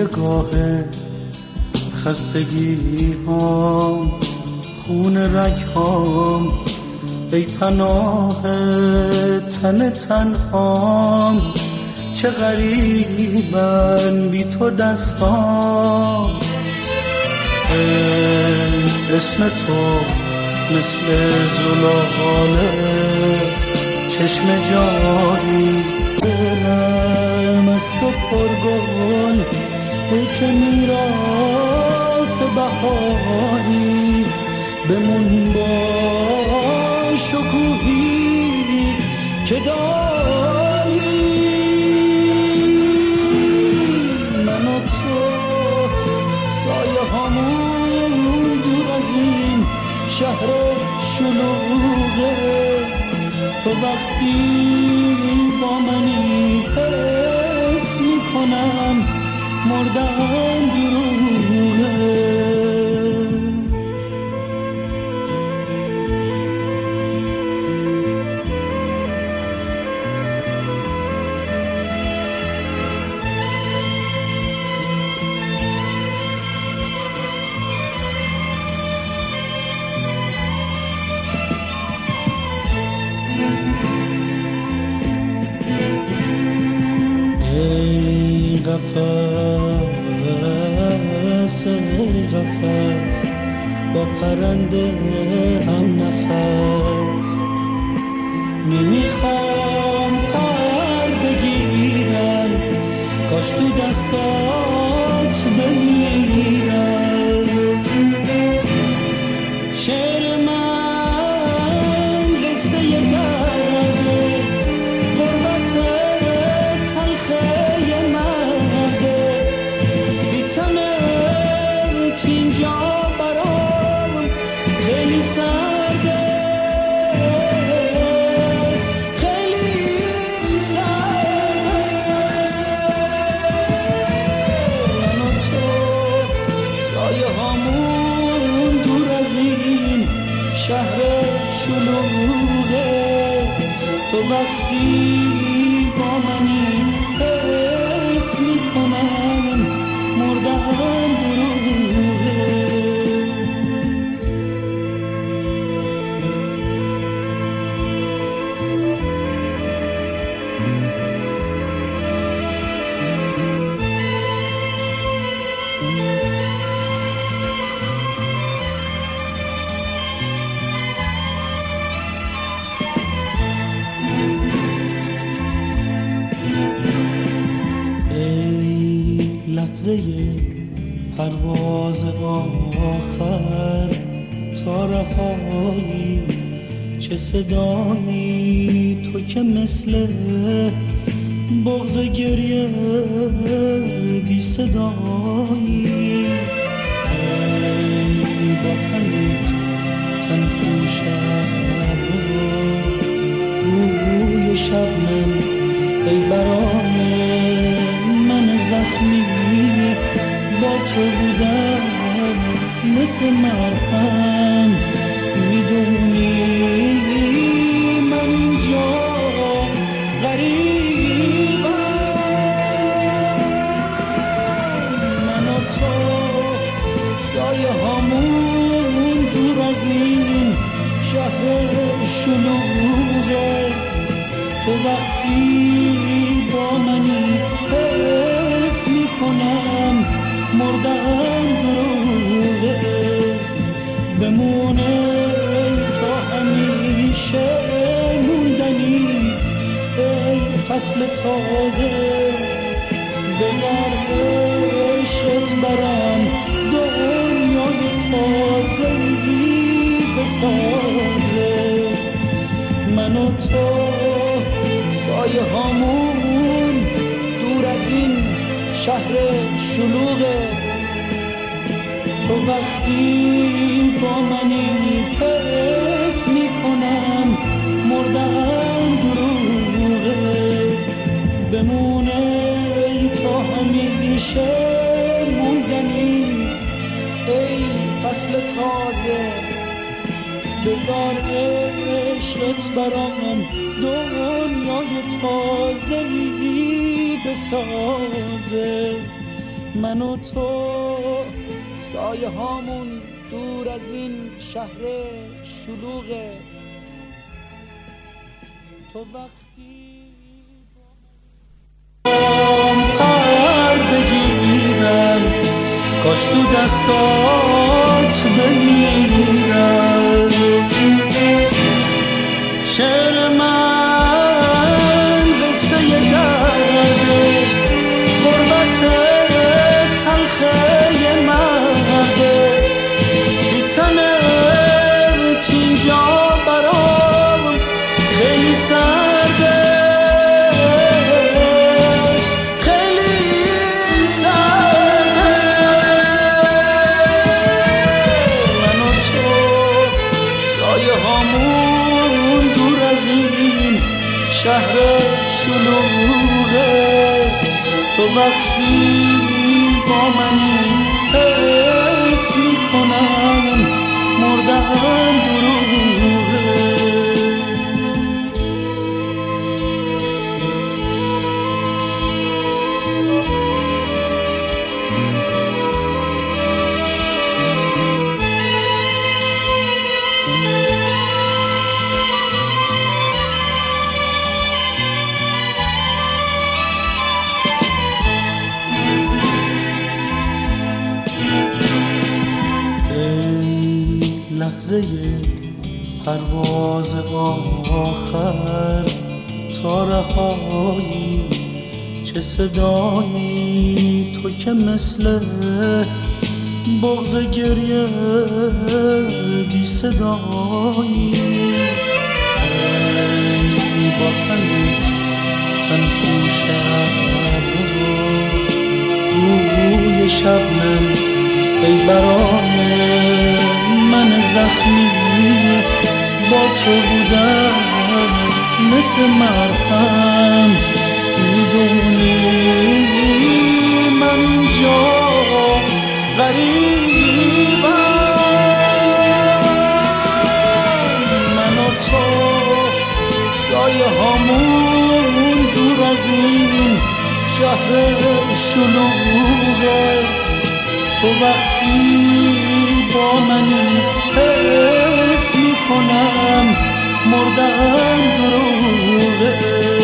نگاه خستگی هام، خون رگ هام، ای پناه تن تنهام. چه غریبن بی تو دستام، اسم تو مثل زلال چشم جانی. دلم از تو پرگل، ای که میراث بهاری. بمون با شکوهی که داری. من و تو سایه هامون دور از این شهر شلوغه. تو وقتی با منی حس میکنم مردن دروغه. قفس با پرنده هم نفس. نمیخوام پر بگیرم، کاش تو دستات بمیرم. شعر من قصه درده، غربت تلخه مرده. بی‌تمت اینجا برام خیلی سرده، خیلی سرده. من و تو سایه هامون دور از این شهر شلوغه. تو وقتی با منی حس میکنم مردن دروغه. لحظه پرواز آخر تا رهایی، چه صدایی تو که مثل بغض گریه بی صدایی. ای با تنت تن پوشم روی شبنم، ای برام من زخمی با تو بودم مثل مرهم. میدونی من اینجا غریبم. من و تو سایه هامون دور از این شهر شلوغه. تو وقتی با منی حس میکنم مردن دروغه. بمونه تا همیشه موندنی، ای فصل تازه. بذار عشقت برام دنیای تازه‌ای بسازه. من و تو سایه هامون دور از این شهر شلوغه. تو وقتی با منی حس میکنم مردن دروغه. بمونه تا همیشه موندنی، ای فصل تازه. بذار عشقت برام دنیای تازه‌ای بسازه. من و تو سایه هامون دور از این شهر شلوغه. تو وقتی پر بگیرم کاش تو دستات بمیرم. شعر من قصه درده، غربت تلخه مرده، بی‌تنت اینجا برام خیلی سرده، خیلی سرده. من و تو سایه هامون دور از این شهر شلوغه. تو وقتی با منی حس میکنم مردن دروغه. لحظه پرواز آخر تا رهایی، چه صدایی تو که مثل بغض گریه بی صدایی. با تنت تن پوشم روی شبنم، ای برای من زخمی با تو بودم مثل مرهم. میدونی من اینجا غریبم. من و تو سایه هامون دور از این شهر شلوغه. تو وقتی با منی حس میکنم مردن دروغه.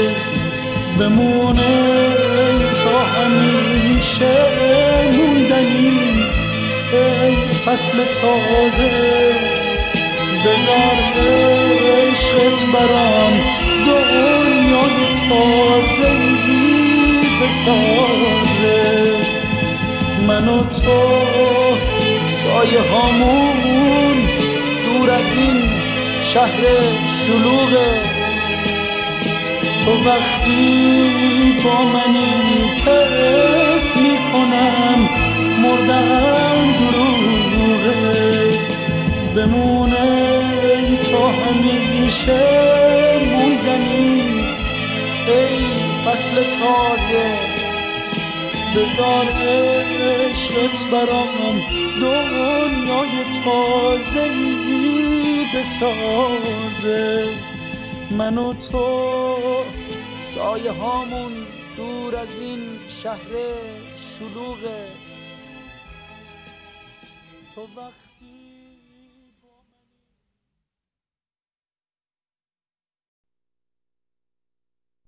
بمونه تا همیشه موندنی ای فصل تازه. بذار عشقت برام دنیای تازه‌ای بسازه. من و تو سایه هامون دور از این شهر شلوغه. تو وقتی با منی حس میکنم مردن دروغه. بمونه تا همیشه موندنی ای فصل تازه. بذار عشقت برام دنیای تازه‌ای بسازه. من و تو سایه هامون دور از این شهر شلوغه. تو وقتی